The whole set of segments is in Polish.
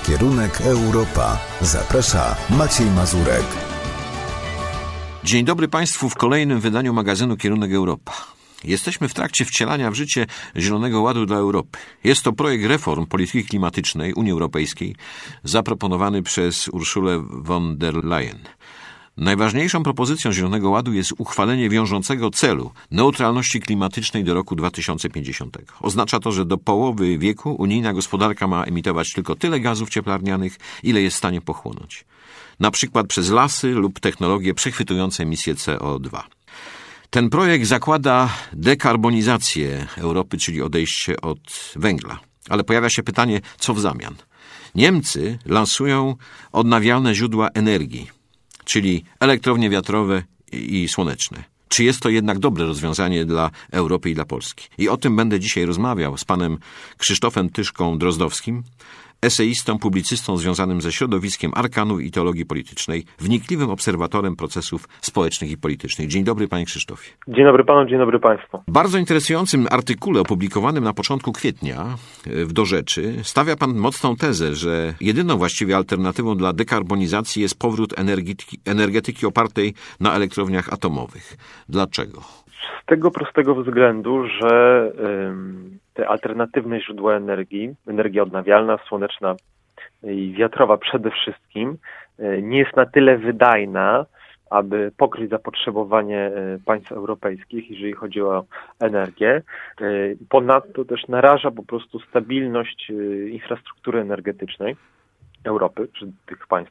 Kierunek Europa. Zaprasza Maciej Mazurek. Dzień dobry Państwu w kolejnym wydaniu magazynu Kierunek Europa. Jesteśmy w trakcie wcielania w życie Zielonego Ładu dla Europy. Jest to projekt reform polityki klimatycznej Unii Europejskiej zaproponowany przez Ursulę von der Leyen. Najważniejszą propozycją Zielonego Ładu jest uchwalenie wiążącego celu neutralności klimatycznej do roku 2050. Oznacza to, że do połowy wieku unijna gospodarka ma emitować tylko tyle gazów cieplarnianych, ile jest w stanie pochłonąć. Na przykład przez lasy lub technologie przechwytujące emisję CO2. Ten projekt zakłada dekarbonizację Europy, czyli odejście od węgla. Ale pojawia się pytanie, co w zamian? Niemcy lansują odnawialne źródła energii, czyli elektrownie wiatrowe i słoneczne. Czy jest to jednak dobre rozwiązanie dla Europy i dla Polski? I o tym będę dzisiaj rozmawiał z panem Krzysztofem Tyszką-Drozdowskim, eseistą, publicystą związanym ze środowiskiem arkanu i teologii politycznej, wnikliwym obserwatorem procesów społecznych i politycznych. Dzień dobry, panie Krzysztofie. Dzień dobry panu, dzień dobry państwu. W bardzo interesującym artykule opublikowanym na początku kwietnia w Do Rzeczy stawia pan mocną tezę, że jedyną właściwie alternatywą dla dekarbonizacji jest powrót energetyki opartej na elektrowniach atomowych. Dlaczego? Z tego prostego względu, że te alternatywne źródła energii, energia odnawialna, słoneczna i wiatrowa przede wszystkim, nie jest na tyle wydajna, aby pokryć zapotrzebowanie państw europejskich, jeżeli chodzi o energię. Ponadto też naraża po prostu stabilność infrastruktury energetycznej Europy, czy tych państw,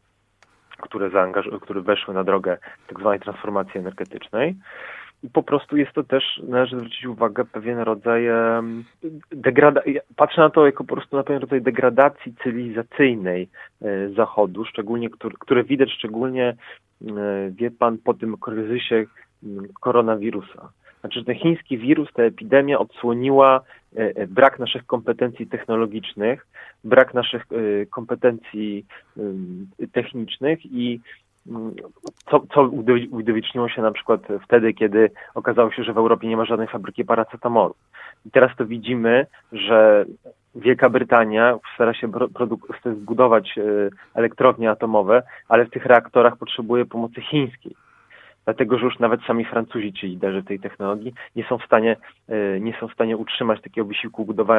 które weszły na drogę tak zwanej transformacji energetycznej. I po prostu jest to też, należy zwrócić uwagę, pewien rodzaj degradacji. Patrzę na to jako po prostu na pewien rodzaj degradacji cywilizacyjnej Zachodu, szczególnie, które widać szczególnie, wie pan, po tym kryzysie koronawirusa. Znaczy, że ten chiński wirus, ta epidemia odsłoniła brak naszych kompetencji technologicznych, brak naszych kompetencji technicznych i co udowieczniło się na przykład wtedy, kiedy okazało się, że w Europie nie ma żadnej fabryki paracetamolu. I teraz to widzimy, że Wielka Brytania stara się zbudować elektrownie atomowe, ale w tych reaktorach potrzebuje pomocy chińskiej. Dlatego, że już nawet sami Francuzi, ci liderzy tej technologii, nie są w stanie utrzymać takiego wysiłku budowania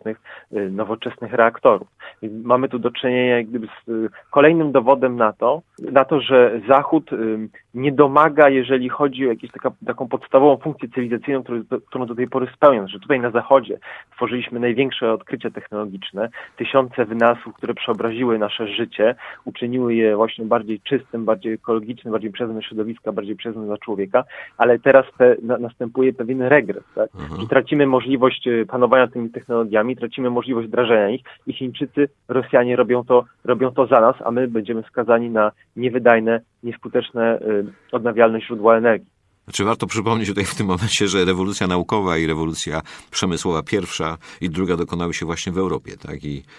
nowoczesnych reaktorów. Mamy tu do czynienia jak gdyby z kolejnym dowodem na to, że Zachód nie domaga, jeżeli chodzi o jakąś taką podstawową funkcję cywilizacyjną, którą do tej pory spełnia. Że tutaj na Zachodzie tworzyliśmy największe odkrycia technologiczne, tysiące wynalazków, które przeobraziły nasze życie, uczyniły je właśnie bardziej czystym, bardziej ekologicznym, bardziej przyjaznym dla środowiska, bardziej przyjaznym dla człowieka, ale teraz następuje pewien regres, tak? Że tracimy możliwość panowania tymi technologiami, tracimy możliwość wdrażania ich i Chińczycy, Rosjanie robią to za nas, a my będziemy skazani na niewydajne, nieskuteczne odnawialne źródła energii. Znaczy warto przypomnieć tutaj w tym momencie, że rewolucja naukowa i rewolucja przemysłowa pierwsza i druga dokonały się właśnie w Europie, tak?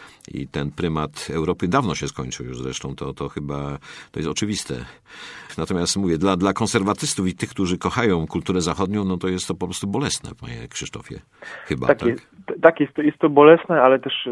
I ten prymat Europy dawno się skończył już zresztą, to chyba to jest oczywiste. Natomiast mówię, dla konserwatystów i tych, którzy kochają kulturę zachodnią, no to jest to po prostu bolesne, panie Krzysztofie. Chyba, tak? Jest to bolesne, ale też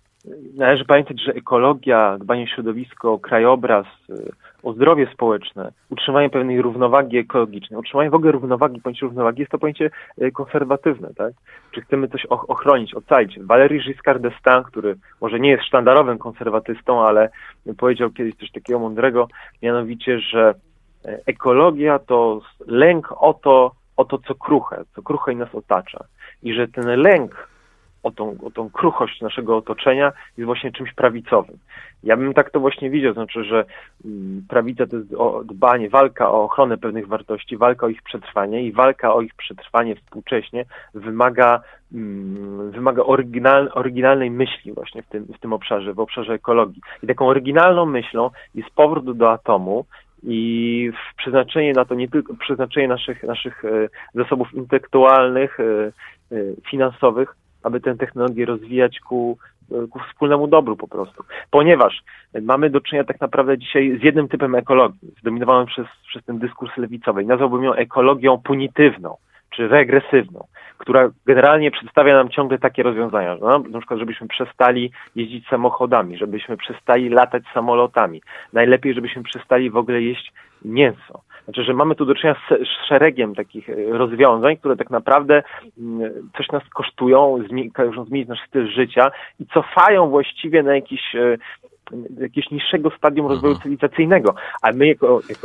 należy pamiętać, że ekologia, dbanie o środowisko, krajobraz, o zdrowie społeczne, utrzymanie pewnej równowagi ekologicznej, utrzymanie w ogóle pojęcie równowagi jest to pojęcie konserwatywne, tak? Czy chcemy coś ochronić, ocalić? Valéry Giscard d'Estaing, który może nie jest sztandarowym konserwatystą, ale powiedział kiedyś coś takiego mądrego, mianowicie, że ekologia to lęk o to, co kruche i nas otacza. I że ten lęk o tą kruchość naszego otoczenia jest właśnie czymś prawicowym. Ja bym tak to właśnie widział, znaczy, że prawica to jest dbanie, walka o ochronę pewnych wartości, walka o ich przetrwanie i walka o ich przetrwanie współcześnie wymaga oryginalnej myśli właśnie w tym obszarze, w obszarze ekologii. I taką oryginalną myślą jest powrót do atomu i przeznaczenie na to nie tylko przeznaczenie naszych zasobów intelektualnych, finansowych, aby tę technologię rozwijać ku wspólnemu dobru po prostu. Ponieważ mamy do czynienia tak naprawdę dzisiaj z jednym typem ekologii, zdominowanym przez ten dyskurs lewicowy. Nazwałbym ją ekologią punitywną, czy regresywną, która generalnie przedstawia nam ciągle takie rozwiązania, że na przykład żebyśmy przestali jeździć samochodami, żebyśmy przestali latać samolotami, najlepiej żebyśmy przestali w ogóle jeść mięso. Znaczy, że mamy tu do czynienia z szeregiem takich rozwiązań, które tak naprawdę coś nas kosztują, każą zmienić nasz styl życia i cofają właściwie na jakiegoś niższego stadium rozwoju cywilizacyjnego. A my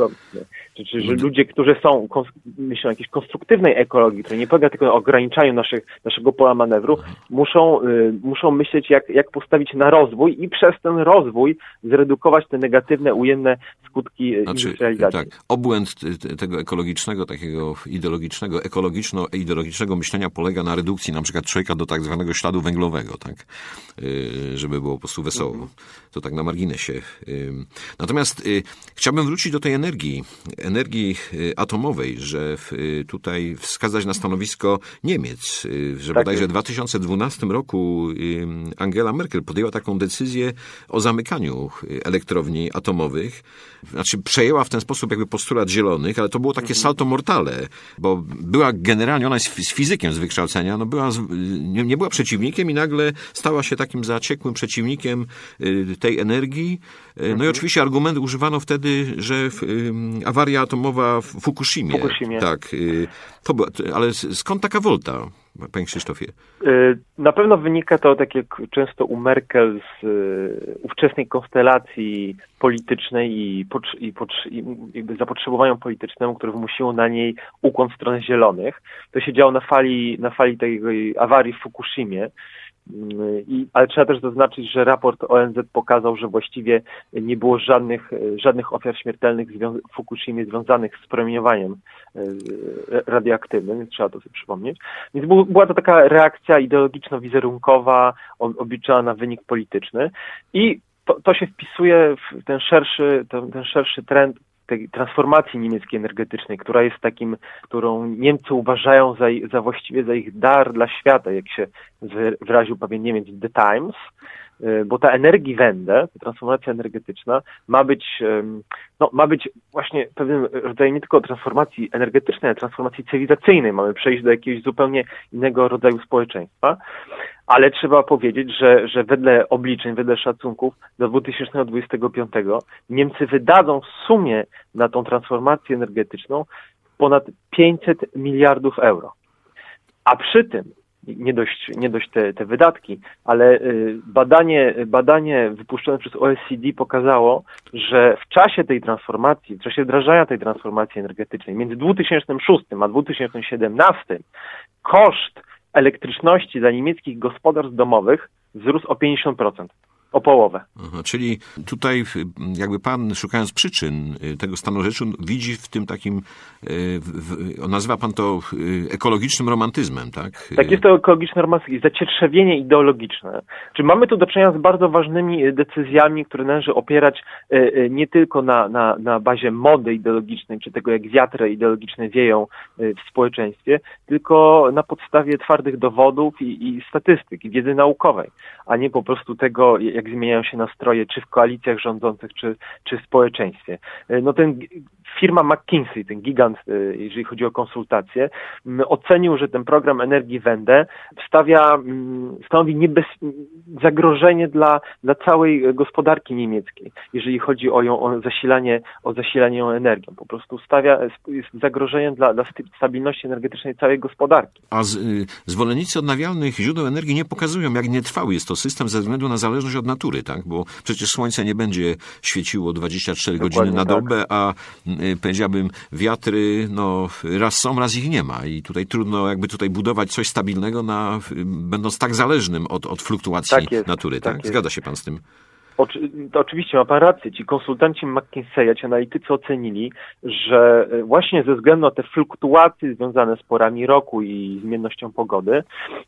że ludzie, którzy myślą o jakiejś konstruktywnej ekologii, która nie polega tylko na ograniczaniu naszego pola manewru, muszą myśleć, jak postawić na rozwój i przez ten rozwój zredukować te negatywne, ujemne skutki industrializacji. Tak, obłęd tego ekologicznego, takiego ideologicznego, ekologiczno-ideologicznego myślenia polega na redukcji na przykład człowieka do tak zwanego śladu węglowego, tak? Żeby było po prostu wesoło. To tak na marginesie. Natomiast chciałbym wrócić do tej energii atomowej, że tutaj wskazać na stanowisko Niemiec, że bodajże w 2012 roku Angela Merkel podjęła taką decyzję o zamykaniu elektrowni atomowych. Znaczy przejęła w ten sposób jakby postulat zielonych, ale to było takie salto mortale, bo była generalnie, ona jest z fizykiem z wykształcenia, nie była przeciwnikiem i nagle stała się takim zaciekłym przeciwnikiem tej energii. No i oczywiście argument używano wtedy, że awaria atomowa w Fukushimie. Tak. Ale skąd taka wolta, panie Krzysztofie? Na pewno wynika to, tak jak często u Merkel, z ówczesnej konstelacji politycznej i jakby zapotrzebowania politycznemu, które wymusiło na niej ukłon w stronę zielonych. To się działo na fali tej awarii w Fukushimie. Ale trzeba też zaznaczyć, że raport ONZ pokazał, że właściwie nie było żadnych ofiar śmiertelnych w Fukushimie związanych z promieniowaniem radioaktywnym, więc trzeba to sobie przypomnieć. Więc była to taka reakcja ideologiczno-wizerunkowa obliczona na wynik polityczny i to się wpisuje w ten szerszy trend tej transformacji niemieckiej energetycznej, która jest którą Niemcy uważają właściwie za ich dar dla świata, jak się wyraził pewien Niemiec w The Times, bo ta Energiewende, ta transformacja energetyczna ma być właśnie pewnym rodzajem nie tylko transformacji energetycznej, ale transformacji cywilizacyjnej. Mamy przejść do jakiegoś zupełnie innego rodzaju społeczeństwa, ale trzeba powiedzieć, że wedle obliczeń, wedle szacunków do 2025 Niemcy wydadzą w sumie na tą transformację energetyczną ponad 500 miliardów euro. A przy tym nie dość te wydatki, ale badanie wypuszczone przez OECD pokazało, że w czasie tej transformacji, w czasie wdrażania tej transformacji energetycznej między 2006 a 2017 koszt elektryczności dla niemieckich gospodarstw domowych wzrósł o 50%. O połowę. Aha, czyli tutaj jakby pan, szukając przyczyn tego stanu rzeczy, widzi w tym takim, nazywa pan to ekologicznym romantyzmem, tak? Tak, jest to ekologiczny romantyzm, zacietrzewienie ideologiczne. Czyli mamy tu do czynienia z bardzo ważnymi decyzjami, które należy opierać nie tylko na bazie mody ideologicznej, czy tego, jak wiatry ideologiczne wieją w społeczeństwie, tylko na podstawie twardych dowodów i statystyk, i wiedzy naukowej, a nie po prostu tego, jak zmieniają się nastroje, czy w koalicjach rządzących, czy w społeczeństwie. No firma McKinsey, ten gigant, jeżeli chodzi o konsultacje, ocenił, że ten program Energiewende stanowi zagrożenie dla całej gospodarki niemieckiej, jeżeli chodzi o zasilanie ją energią. Po prostu jest zagrożeniem dla stabilności energetycznej całej gospodarki. A zwolennicy odnawialnych źródeł energii nie pokazują, jak nietrwały jest to system ze względu na zależność od natury, tak? Bo przecież słońce nie będzie świeciło 24 godziny na dobę, a powiedziałbym, wiatry, raz są, raz ich nie ma i tutaj trudno jakby budować coś stabilnego, będąc tak zależnym od fluktuacji natury, tak? Zgadza się pan z tym? To oczywiście ma pan rację. Ci konsultanci McKinseya, ci analitycy ocenili, że właśnie ze względu na te fluktuacje związane z porami roku i zmiennością pogody,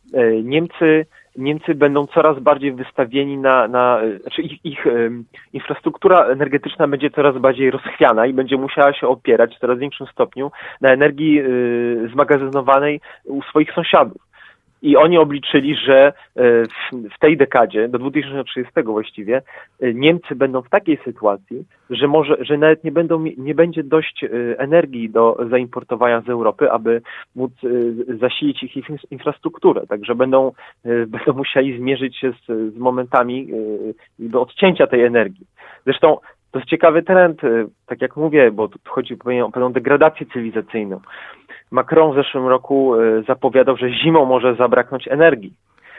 Niemcy będą coraz bardziej wystawieni znaczy ich infrastruktura energetyczna będzie coraz bardziej rozchwiana i będzie musiała się opierać w coraz większym stopniu na energii zmagazynowanej u swoich sąsiadów. I oni obliczyli, że w tej dekadzie, do 2030 właściwie, Niemcy będą w takiej sytuacji, że nawet nie będzie dość energii do zaimportowania z Europy, aby móc zasilić ich infrastrukturę. Także będą musieli zmierzyć się z momentami do odcięcia tej energii. Zresztą to jest ciekawy trend, tak jak mówię, bo tu chodzi o pewną degradację cywilizacyjną. Macron w zeszłym roku zapowiadał, że zimą może zabraknąć energii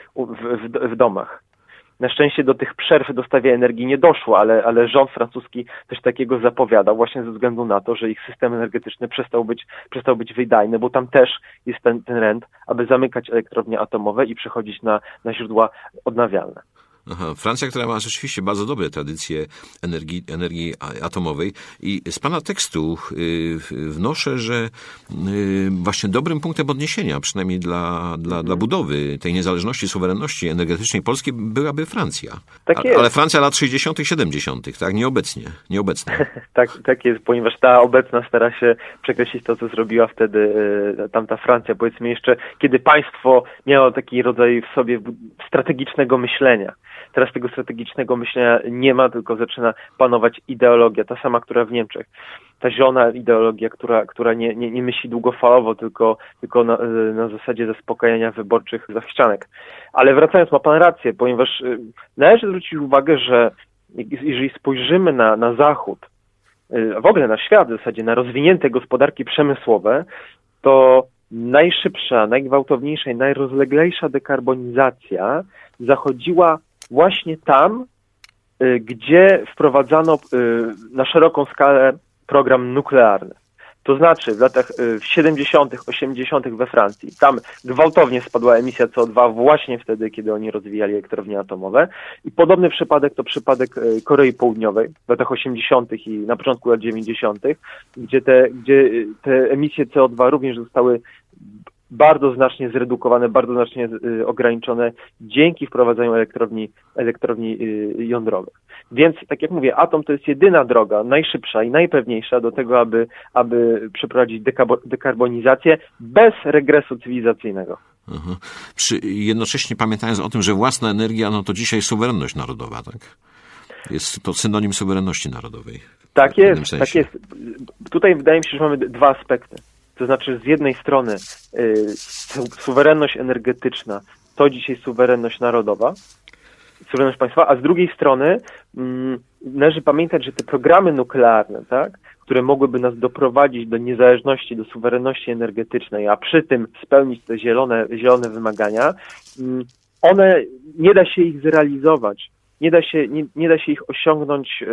w domach. Na szczęście do tych przerw w dostawie energii nie doszło, ale rząd francuski coś takiego zapowiadał właśnie ze względu na to, że ich system energetyczny przestał być wydajny, bo tam też jest ten trend, aby zamykać elektrownie atomowe i przechodzić na źródła odnawialne. Aha, Francja, która ma rzeczywiście bardzo dobre tradycje energii atomowej i z pana tekstu wnoszę, że właśnie dobrym punktem odniesienia, przynajmniej dla budowy tej niezależności, suwerenności energetycznej Polski byłaby Francja. Tak jest. Ale Francja lat 60., 70., tak? Nieobecnie. Tak jest, ponieważ ta obecna stara się przekreślić to, co zrobiła wtedy tamta Francja, powiedzmy jeszcze, kiedy państwo miało taki rodzaj w sobie strategicznego myślenia. Teraz tego strategicznego myślenia nie ma, tylko zaczyna panować ideologia, ta sama, która w Niemczech. Ta zielona ideologia, która nie myśli długofalowo, tylko na zasadzie zaspokajania wyborczych zachcianek. Ale wracając, ma pan rację, ponieważ należy zwrócić uwagę, że jeżeli spojrzymy na Zachód, w ogóle na świat w zasadzie, na rozwinięte gospodarki przemysłowe, to najszybsza, najgwałtowniejsza i najrozleglejsza dekarbonizacja zachodziła właśnie tam, gdzie wprowadzano na szeroką skalę program nuklearny. To znaczy w latach 70., 80. we Francji. Tam gwałtownie spadła emisja CO2 właśnie wtedy, kiedy oni rozwijali elektrownie atomowe. I podobny przypadek to przypadek Korei Południowej w latach 80. i na początku lat 90., gdzie te emisje CO2 również zostały bardzo znacznie zredukowane, bardzo znacznie ograniczone dzięki wprowadzeniu elektrowni jądrowych. Więc, tak jak mówię, atom to jest jedyna droga, najszybsza i najpewniejsza do tego, aby przeprowadzić dekarbonizację bez regresu cywilizacyjnego. Aha. Jednocześnie pamiętając o tym, że własna energia, no to dzisiaj suwerenność narodowa, tak? Jest to synonim suwerenności narodowej. Tak jest, tak jest. Tutaj wydaje mi się, że mamy dwa aspekty. To znaczy z jednej strony suwerenność energetyczna to dzisiaj suwerenność narodowa, suwerenność państwa, a z drugiej strony należy pamiętać, że te programy nuklearne, tak, które mogłyby nas doprowadzić do niezależności, do suwerenności energetycznej, a przy tym spełnić te zielone wymagania, one nie da się ich zrealizować, nie da się ich osiągnąć.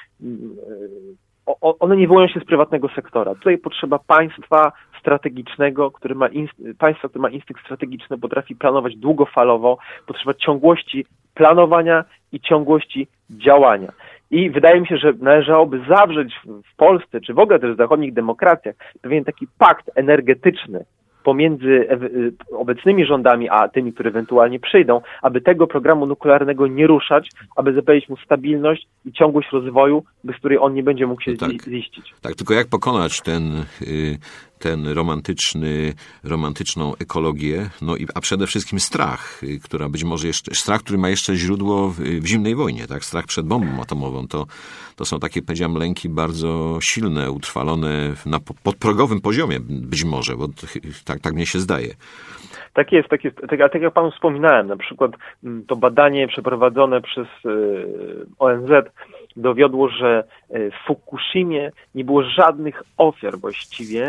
One nie wyłają się z prywatnego sektora. Tutaj potrzeba państwa strategicznego, które ma instynkt strategiczny, potrafi planować długofalowo, potrzeba ciągłości planowania i ciągłości działania. I wydaje mi się, że należałoby zawrzeć w Polsce, czy w ogóle też w zachodnich demokracjach, pewien taki pakt energetyczny pomiędzy obecnymi rządami, a tymi, które ewentualnie przyjdą, aby tego programu nuklearnego nie ruszać, aby zapewnić mu stabilność i ciągłość rozwoju, bez której on nie będzie mógł się ziścić. Tak, tylko jak pokonać ten romantyczną ekologię, no a przede wszystkim strach, który ma jeszcze źródło w zimnej wojnie, tak? Strach przed bombą atomową. To są takie, powiedziałem, lęki bardzo silne, utrwalone na podprogowym poziomie być może, bo tak mnie się zdaje. Tak jest. Tak jak panu wspominałem, na przykład to badanie przeprowadzone przez ONZ dowiodło, że w Fukushimie nie było żadnych ofiar właściwie,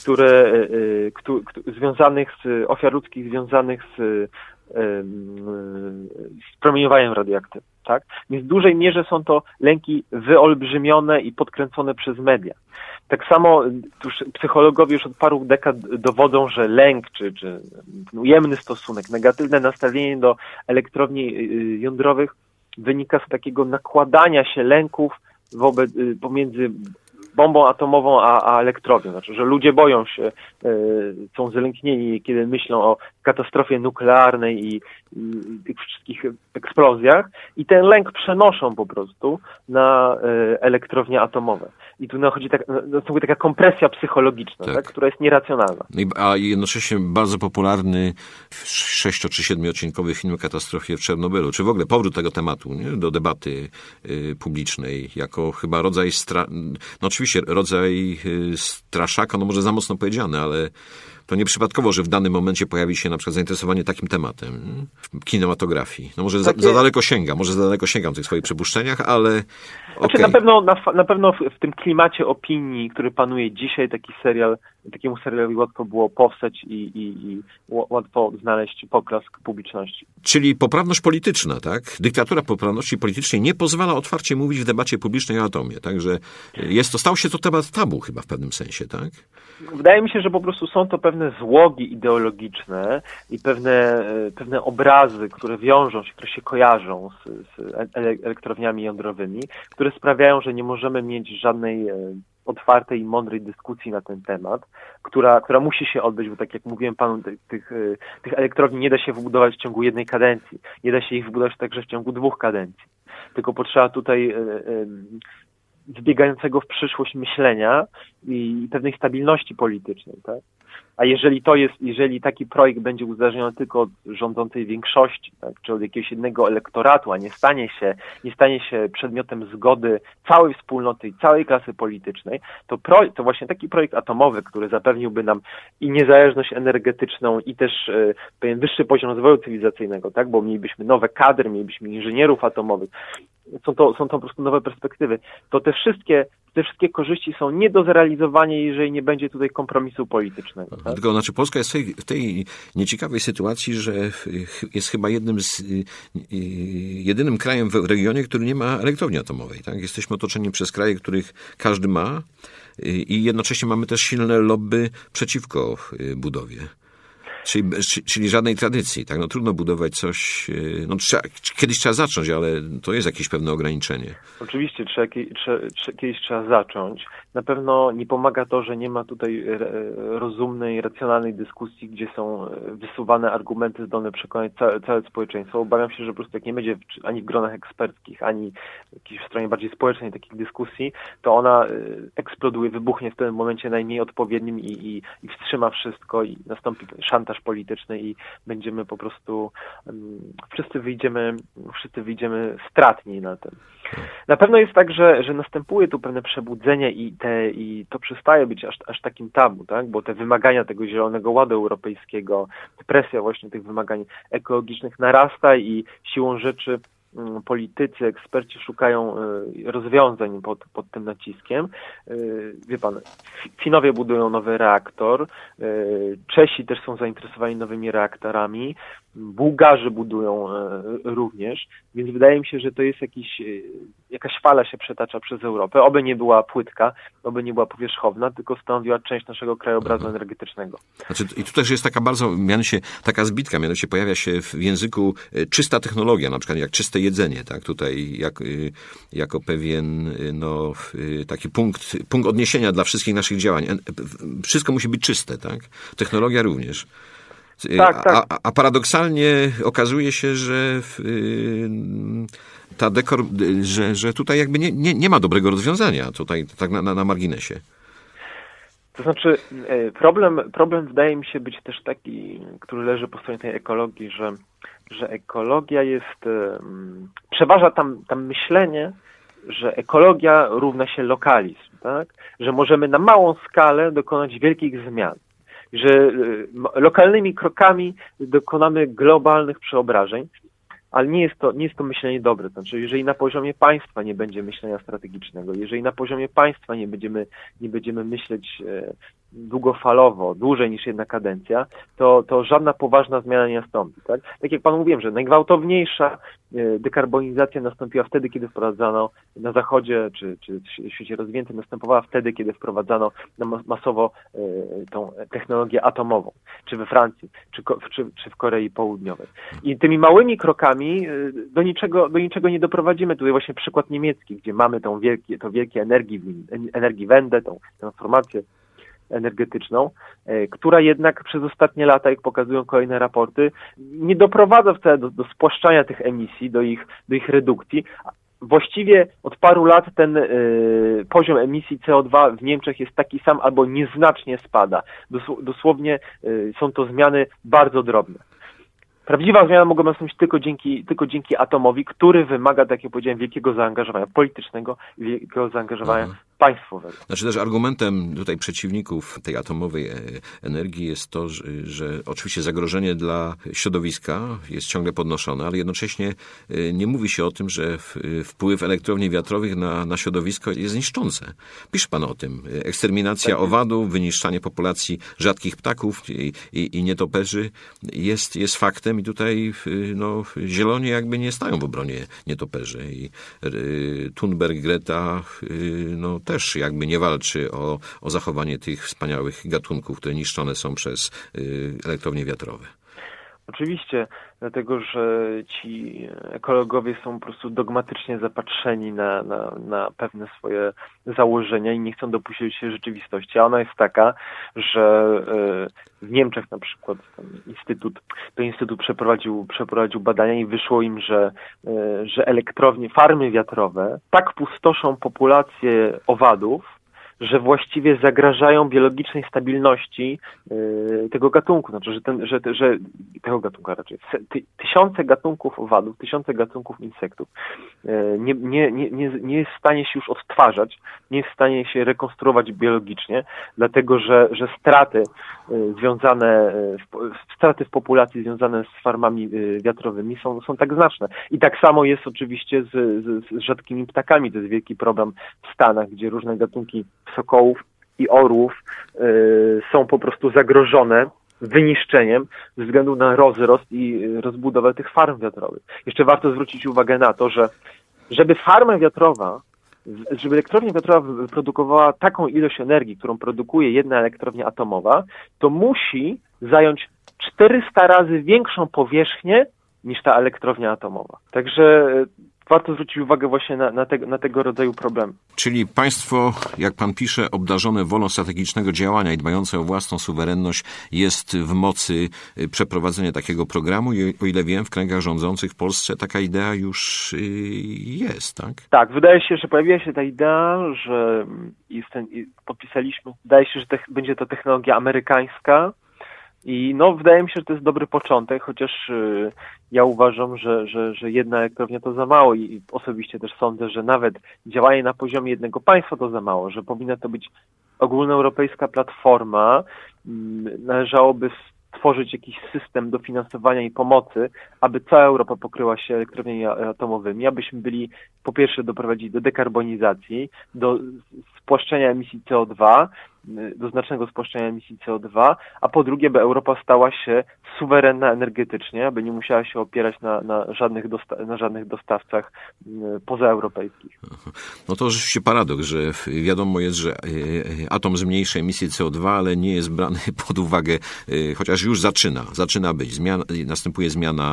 ofiar ludzkich związanych z promieniowaniem radioaktywnym, tak? Więc w dużej mierze są to lęki wyolbrzymione i podkręcone przez media. Tak samo psychologowie już od paru dekad dowodzą, że lęk czy ujemny stosunek, negatywne nastawienie do elektrowni jądrowych wynika z takiego nakładania się lęków pomiędzy bombą atomową a elektrownią. Znaczy, że ludzie boją się, są zlęknieni, kiedy myślą o katastrofie nuklearnej tych wszystkich eksplozjach i ten lęk przenoszą po prostu na elektrownie atomowe. I tu następuje taka kompresja psychologiczna, tak, która jest nieracjonalna. A jednocześnie bardzo popularny 6- czy 7-odcinkowy film o katastrofie w Czarnobylu, czy w ogóle powrót tego tematu, nie, do debaty publicznej, jako chyba rodzaj oczywiście rodzaj straszaka, może za mocno powiedziane, ale to nieprzypadkowo, że w danym momencie pojawi się na przykład zainteresowanie takim tematem w kinematografii. Może za daleko sięgam w tych swoich przypuszczeniach, ale Znaczy, na pewno w tym klimacie opinii, który panuje dzisiaj, takiemu serialowi łatwo było powstać i łatwo znaleźć poklask publiczności. Czyli poprawność polityczna, tak? Dyktatura poprawności politycznej nie pozwala otwarcie mówić w debacie publicznej o atomie. Także stał się to temat tabu chyba w pewnym sensie, tak? Wydaje mi się, że po prostu są to pewne złogi ideologiczne i pewne obrazy, które wiążą się, które się kojarzą z elektrowniami jądrowymi, które sprawiają, że nie możemy mieć żadnej otwartej i mądrej dyskusji na ten temat, która musi się odbyć, bo tak jak mówiłem panu, tych elektrowni nie da się wybudować w ciągu jednej kadencji, nie da się ich wybudować także w ciągu 2 kadencji, tylko potrzeba tutaj zbiegającego w przyszłość myślenia i pewnej stabilności politycznej, tak? A jeżeli taki projekt będzie uzależniony tylko od rządzącej większości, tak, czy od jakiegoś jednego elektoratu, a nie stanie się przedmiotem zgody całej wspólnoty i całej klasy politycznej, to właśnie taki projekt atomowy, który zapewniłby nam i niezależność energetyczną, i też pewien wyższy poziom rozwoju cywilizacyjnego, tak, bo mielibyśmy nowe kadry, mielibyśmy inżynierów atomowych, są to po prostu nowe perspektywy, to te wszystkie korzyści są nie do zrealizowania, jeżeli nie będzie tutaj kompromisu politycznego. Tak? Tylko Polska jest w tej nieciekawej sytuacji, że jest chyba jedynym krajem w regionie, który nie ma elektrowni atomowej. Tak? Jesteśmy otoczeni przez kraje, których każdy ma i jednocześnie mamy też silne lobby przeciwko budowie. Czyli żadnej tradycji, tak? Trudno budować coś, kiedyś trzeba zacząć, ale to jest jakieś pewne ograniczenie. Oczywiście, kiedyś trzeba zacząć. Na pewno nie pomaga to, że nie ma tutaj rozumnej, racjonalnej dyskusji, gdzie są wysuwane argumenty zdolne przekonać całe społeczeństwo. Obawiam się, że po prostu jak nie będzie ani w gronach eksperckich, ani w stronie bardziej społecznej takich dyskusji, to ona eksploduje, wybuchnie w tym momencie najmniej odpowiednim i wstrzyma wszystko i nastąpi szantaż polityczny i będziemy po prostu, wszyscy wyjdziemy stratni na tym. Na pewno jest tak, że następuje tu pewne przebudzenie i to przestaje być aż takim tabu, tak? Bo te wymagania tego Zielonego Ładu Europejskiego, presja właśnie tych wymagań ekologicznych narasta i siłą rzeczy politycy, eksperci szukają rozwiązań pod tym naciskiem. Wie pan, Finowie budują nowy reaktor, Czesi też są zainteresowani nowymi reaktorami, Bułgarzy budują również, więc wydaje mi się, że to jest jakaś fala się przetacza przez Europę, oby nie była płytka, oby nie była powierzchowna, tylko stanowiła część naszego krajobrazu energetycznego. I tu też jest taka zbitka, mianowicie pojawia się w języku czysta technologia, na przykład jak czyste jedzenie, tak? Tutaj jako pewien taki punkt odniesienia dla wszystkich naszych działań. Wszystko musi być czyste, tak? Technologia również. Tak. A paradoksalnie okazuje się, że że tutaj jakby nie ma dobrego rozwiązania, tutaj tak na marginesie. To znaczy problem wydaje mi się być też taki, który leży po stronie tej ekologii, że ekologia przeważa tam myślenie, że ekologia równa się lokalizm, tak? Że możemy na małą skalę dokonać wielkich zmian. Że lokalnymi krokami dokonamy globalnych przeobrażeń, ale nie jest to myślenie dobre. Znaczy, jeżeli na poziomie państwa nie będzie myślenia strategicznego, jeżeli na poziomie państwa nie będziemy myśleć długofalowo, dłużej niż jedna kadencja, to żadna poważna zmiana nie nastąpi. Tak? Tak jak panu mówiłem, że najgwałtowniejsza dekarbonizacja nastąpiła wtedy, kiedy wprowadzano na Zachodzie, czy w świecie rozwiniętym następowała wtedy, kiedy wprowadzano masowo tą technologię atomową, czy we Francji, czy w Korei Południowej. I tymi małymi krokami do niczego nie doprowadzimy. Tutaj właśnie przykład niemiecki, gdzie mamy to wielkie Energiewende, tą transformację energetyczną, która jednak przez ostatnie lata, jak pokazują kolejne raporty, nie doprowadza wcale do spłaszczania tych emisji, do ich redukcji. Właściwie od paru lat ten poziom emisji CO2 w Niemczech jest taki sam albo nieznacznie spada. Dosłownie są to zmiany bardzo drobne. Prawdziwa zmiana mogła nastąpić tylko dzięki atomowi, który wymaga, tak jak powiedziałem, wielkiego zaangażowania politycznego i wielkiego zaangażowania państwowego. Znaczy też argumentem tutaj przeciwników tej atomowej energii jest to, że oczywiście zagrożenie dla środowiska jest ciągle podnoszone, ale jednocześnie nie mówi się o tym, że wpływ elektrowni wiatrowych na środowisko jest niszczące. Pisze pan o tym. Eksterminacja owadów, wyniszczanie populacji rzadkich ptaków i nietoperzy jest faktem i tutaj zieloni jakby nie stają w obronie nietoperzy. I Thunberg, Greta też jakby nie walczy o zachowanie tych wspaniałych gatunków, które niszczone są przez elektrownie wiatrowe. Oczywiście, dlatego że ci ekologowie są po prostu dogmatycznie zapatrzeni na pewne swoje założenia i nie chcą dopuścić się rzeczywistości. A ona jest taka, że w Niemczech na przykład Instytut przeprowadził badania i wyszło im, że elektrownie, farmy wiatrowe tak pustoszą populację owadów, że właściwie zagrażają biologicznej stabilności tego gatunku. Znaczy, że tego gatunku raczej. Tysiące gatunków owadów, tysiące gatunków insektów nie jest w stanie się już odtwarzać, nie jest w stanie się rekonstruować biologicznie, dlatego że straty w populacji związane z farmami wiatrowymi są tak znaczne. I tak samo jest oczywiście z rzadkimi ptakami. To jest wielki problem w Stanach, gdzie różne gatunki sokołów i orłów są po prostu zagrożone wyniszczeniem ze względu na rozrost i rozbudowę tych farm wiatrowych. Jeszcze warto zwrócić uwagę na to, że żeby elektrownia wiatrowa wyprodukowała taką ilość energii, którą produkuje jedna elektrownia atomowa, to musi zająć 400 razy większą powierzchnię niż ta elektrownia atomowa. Także warto zwrócić uwagę właśnie na tego rodzaju problemy. Czyli państwo, jak pan pisze, obdarzone wolą strategicznego działania i dbające o własną suwerenność jest w mocy przeprowadzenia takiego programu i o ile wiem, w kręgach rządzących w Polsce taka idea już jest, tak? Tak, wydaje się, że pojawiła się ta idea, że podpisaliśmy, wydaje się, że będzie to technologia amerykańska. I wydaje mi się, że to jest dobry początek, chociaż ja uważam, że jedna elektrownia to za mało i osobiście też sądzę, że nawet działanie na poziomie jednego państwa to za mało, że powinna to być ogólnoeuropejska platforma, należałoby stworzyć jakiś system dofinansowania i pomocy, aby cała Europa pokryła się elektrowniami atomowymi, abyśmy byli, po pierwsze, doprowadzili do dekarbonizacji, do spłaszczenia emisji CO2, do znacznego spłaszczenia emisji CO2, a po drugie, by Europa stała się suwerenna energetycznie, aby nie musiała się opierać na żadnych dostawcach pozaeuropejskich. No to rzeczywiście paradoks, że wiadomo jest, że atom zmniejsza emisję CO2, ale nie jest brany pod uwagę, chociaż już zaczyna być. Następuje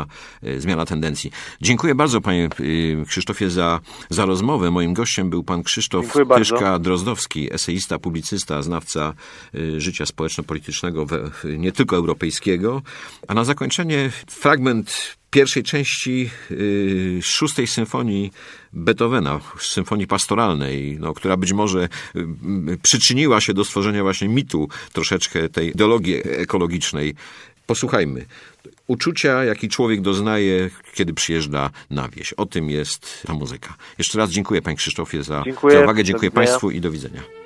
zmiana tendencji. Dziękuję bardzo, panie Krzysztofie, za rozmowę. Moim gościem był pan Krzysztof Pyszka-Drozdowski, eseista, publicysta, znawca życia społeczno-politycznego, nie tylko europejskiego. A na zakończenie fragment pierwszej części szóstej symfonii Beethovena, symfonii pastoralnej, która być może przyczyniła się do stworzenia właśnie mitu troszeczkę tej ideologii ekologicznej. Posłuchajmy. Uczucia, jaki człowiek doznaje, kiedy przyjeżdża na wieś. O tym jest ta muzyka. Jeszcze raz dziękuję, panie Krzysztofie, za uwagę. Dziękuję państwu i do widzenia.